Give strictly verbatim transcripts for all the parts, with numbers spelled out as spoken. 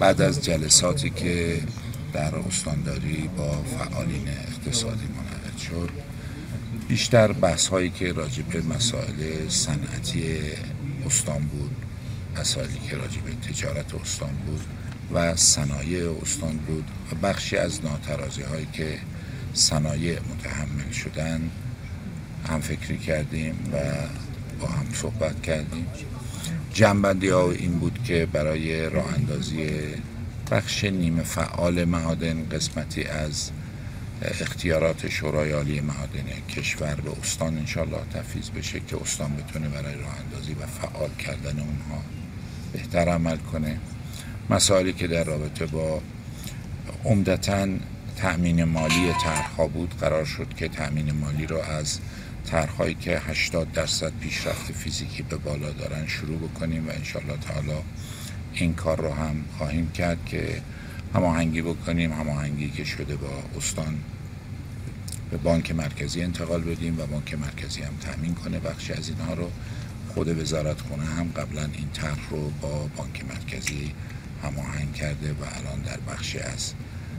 بعد از جلساتی که در استانداری با فعالین اقتصادی منعقد شد، بیشتر بحث هایی که راجع به مسائل صنعتی استان بود، مسائلی که راجع به تجارت استان بود و صنایع استان بود و بخشی از ناترازی هایی که صنایع متحمل شدن هم فکری کردیم و با هم صحبت کردیم. جنبندی ها این بود که برای راه اندازی بخش نیمه فعال معادن قسمتی از اختیارات شورای عالی معادن کشور به استان انشالله تفویض بشه که استان بتونه برای راه اندازی و فعال کردن اونها بهتر عمل کنه. مسائلی که در رابطه با عمدتاً تأمین مالی طرح‌ها بود، قرار شد که تأمین مالی رو از طرح‌هایی که هشتاد درصد پیشرفت فیزیکی به بالا دارن شروع بکنیم و انشالله تعالی این کار رو هم خواهیم کرد که هماهنگی بکنیم، هماهنگی که شده با استان به بانک مرکزی انتقال بدیم و بانک مرکزی هم تأمین کنه بخشی از اینها رو. خود وزارتخونه هم قبلا این طرح رو با بانک مرکزی هماهنگ کرده و الان در بخشی از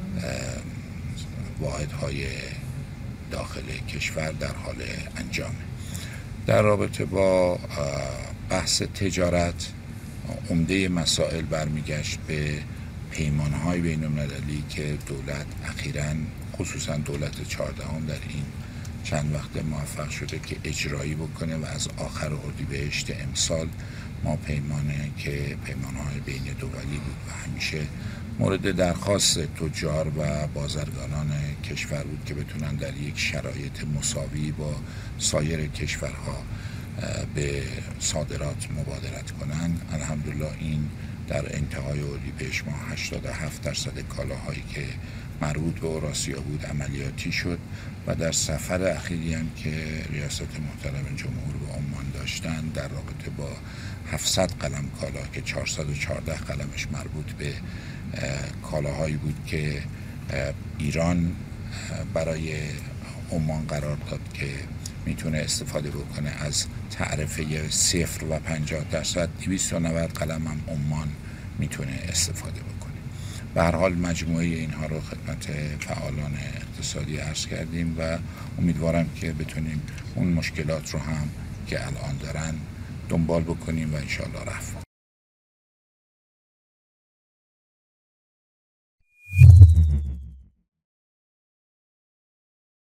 واحدهای داخل کشور در حال انجامه. در رابطه با بحث تجارت، عمده مسائل برمیگشت به پیمانهای بین المللی که دولت اخیراً خصوصاً دولت چهاردهم در این چند وقت موفق شده که اجرایی بکنه و از آخر اردیبهشت امسال ما پیمانه که پیمانهای بین دولی بود و همیشه مورد درخواست تجار و بازرگانان کشور بود که بتونن در یک شرایط مساوی با سایر کشورها به صادرات مبادرت کنن. الحمدلله این در انتهای اردیبهشت ما هشتاد و هفت درصد کالاهایی که مربوط به اوراسیا بود عملیاتی شد و در سفر اخیری هم که ریاست محترم جمهور به عمان داشتن در رابطه با هفتصد قلم کالا که چهارصد و چهارده قلمش مربوط به کالاهایی بود که ایران برای عمان قرار داد که میتونه استفاده بکنه از تعرفه صفر و پنجاه درصد، دویست و نود قلم هم عمان میتونه استفاده بکنه. به هر حال مجموعه اینها رو خدمت فعالان اقتصادی عرض کردیم و امیدوارم که بتونیم اون مشکلات رو هم که الان دارن دنبال بکنیم و انشالله رفع